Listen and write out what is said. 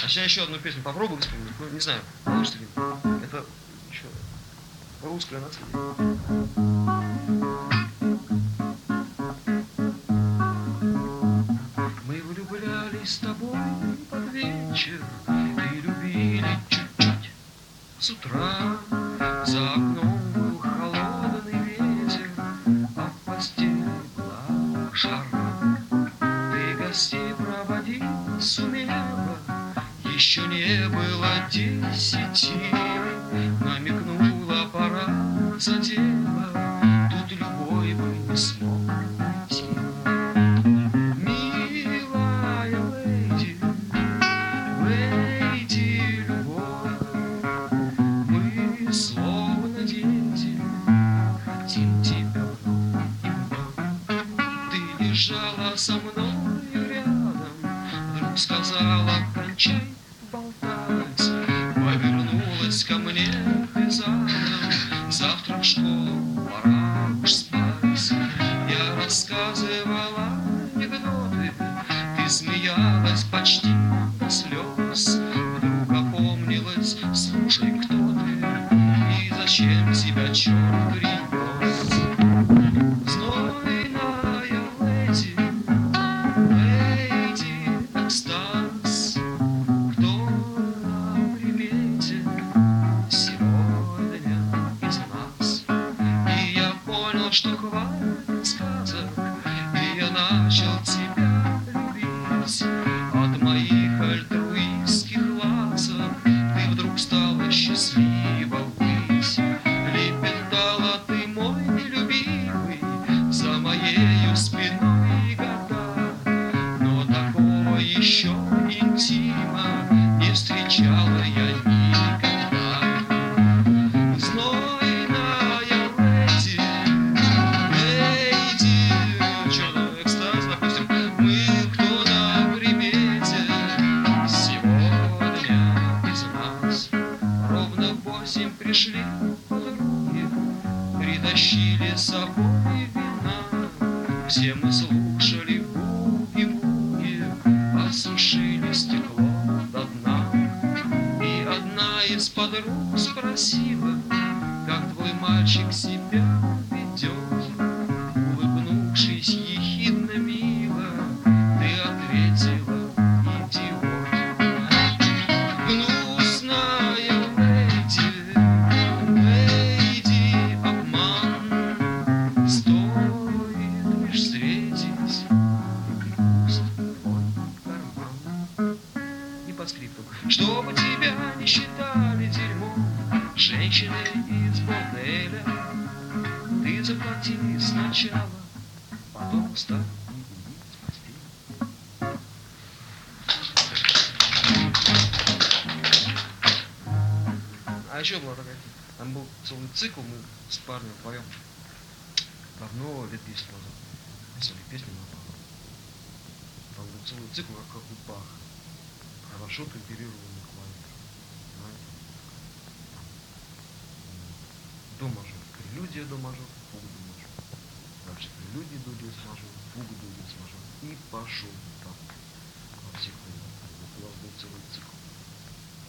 А сейчас еще одну песню попробую вспомнить. Ну, не знаю, получится ли. Это еще русское наследие. Мы влюблялись с тобой под вечер и любили чуть-чуть с утра. За окном был холодный ветер, а в постели была жара. Ты гостей проводить сумела, еще не было 10, намекнула, пора за дело, тут любой бы не смог уйти. Милая леди, леди любовь, мы словно дети, хотим тебя вновь и вновь. Ты лежала со мной рядом, вдруг сказала: кончай болтать. Повернулась ко мне ты задом: завтра в школу, пора уж спать. Я рассказывала анекдоты, ты смеялась почти до слез. Вдруг опомнилась: слушай, кто ты и зачем тебя черт принес? Знойная леди, леди экстаз, кто на примете сегодня из нас? И я понял, что хватит сказок, и я начал тебя любить. От моих альтруистских ласок ты вдруг стала счастлива ввысь. Лепетала ты, мой нелюбимый, за моею спиной года, но такого еще интима не встречала я никогда. Знойная леди, леди, черный экстаз, допустим, мы кто на примете сегодня из нас. Ровно в 8 пришли подруги, притащили с собой вина. Все мы слушали буги-вуги, осушили стекло до дна. И одна из подруг спросила: как твой мальчик себя ведет? Улыбнувшись ехидно мило, ты ответила: идиот. Гнусная леди, леди обман, стоит лишь встретить, и пуст твой карман. И по скрипту: чтобы тебя не считали дерьмом женщины из борделя, ты заплати сначала, потом встань и уйди с постели. А еще была такая, там был целый цикл, мы с парнем вдвоем давно, лет 10 назад, писали песни на Баха. Там был целый цикл, как у Баха. Хорошо темперированный клавиш. Знаете? До мажор, прелюдия до мажор, фуг до мажор. Дальше прелюдия до диез мажор, фуг до диез мажор. И пошел так. Во всех вариантах. Вот у вас был целый цикл.